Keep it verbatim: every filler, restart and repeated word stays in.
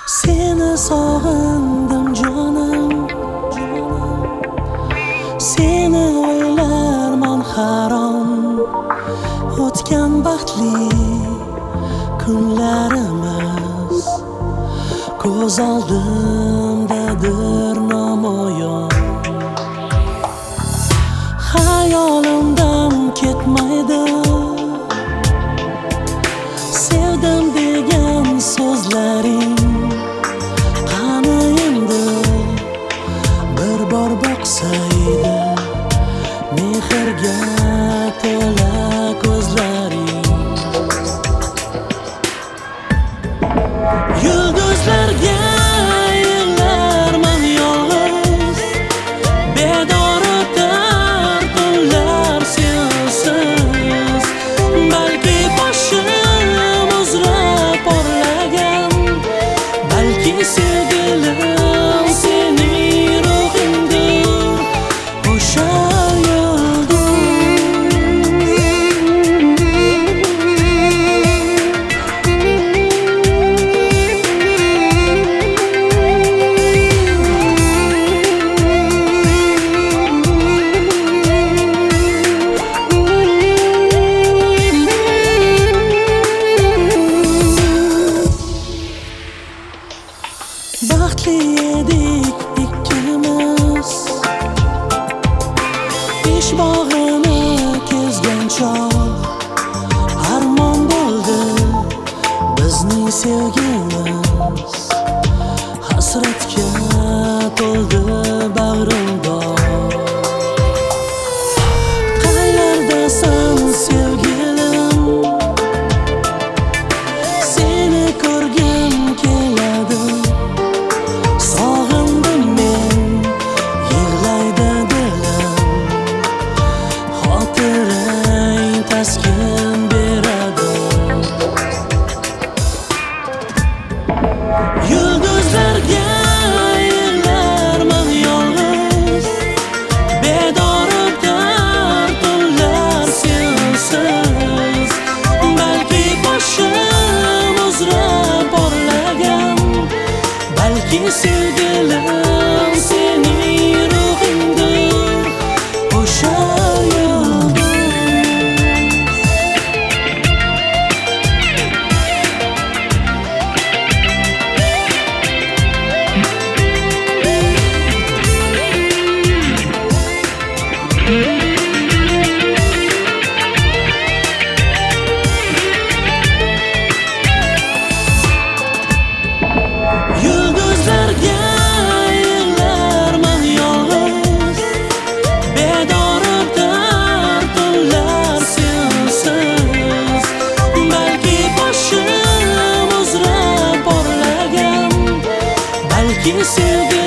Seni sog'indim jonim, seni o'ylarman har on. O'tgan baxtli kunlarimiz ko'z oldimdadir namoyon. Hayolimdan ketmaydi sevdim degan so'zlaring. Qani endi bir bor boqsaydi mehrga to'la ko'zlaring. Yulduzlarga yig'larman yolg'iz, bedor o'tar tunlar sensiz. Balki boshim uzra porlagan, balki sevgilim sening ruhingdir o'sha baxtli edik ikkimiz, ish bog'ini kezgan chog'. Armon bo'ldi bizning sevgimiz, hasratga to'ldi bag'rimdor. Qayerdasan sevgilim, seni ko'rgim keladi. Sog'indim men, yig'laydi dilim, xotirang taskin beradi. Yulduzlarga yig'larman yolg'iz, bedor o'tar tunlar sensiz. Balki boshim uzra porlagan, balki sevgilim sening ruhingdir o'sha yulduz. Yulduzlarga yig'larman yolg'iz, bedor o'tar tunlar sensiz. Balki boshim uzra porlagan, balki sevgi